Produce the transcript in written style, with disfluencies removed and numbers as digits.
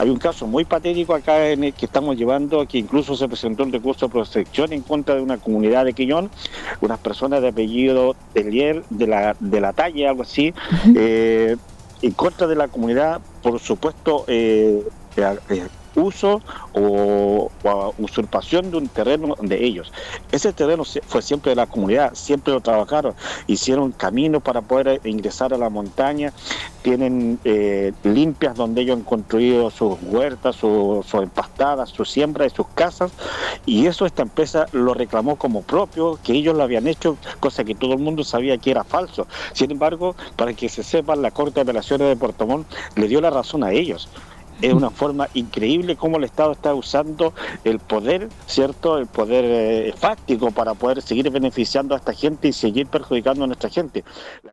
Hay un caso muy patético acá en el que estamos llevando, que incluso se presentó un recurso de protección en contra de una comunidad de Quillón, unas personas de apellido Telier, de la Talla, algo así, Ujú. en contra de la comunidad, por supuesto, uso o usurpación de un terreno de ellos. Ese terreno fue siempre de la comunidad, siempre lo trabajaron, hicieron caminos para poder ingresar a la montaña, tienen limpias donde ellos han construido sus huertas, sus empastadas, sus siembras y sus casas, y eso esta empresa lo reclamó como propio, que ellos lo habían hecho, cosa que todo el mundo sabía que era falso. Sin embargo, para que se sepan, la Corte de Apelaciones de Puerto Montt le dio la razón a ellos. Es una forma increíble cómo el Estado está usando el poder, ¿cierto? El poder fáctico para poder seguir beneficiando a esta gente y seguir perjudicando a nuestra gente.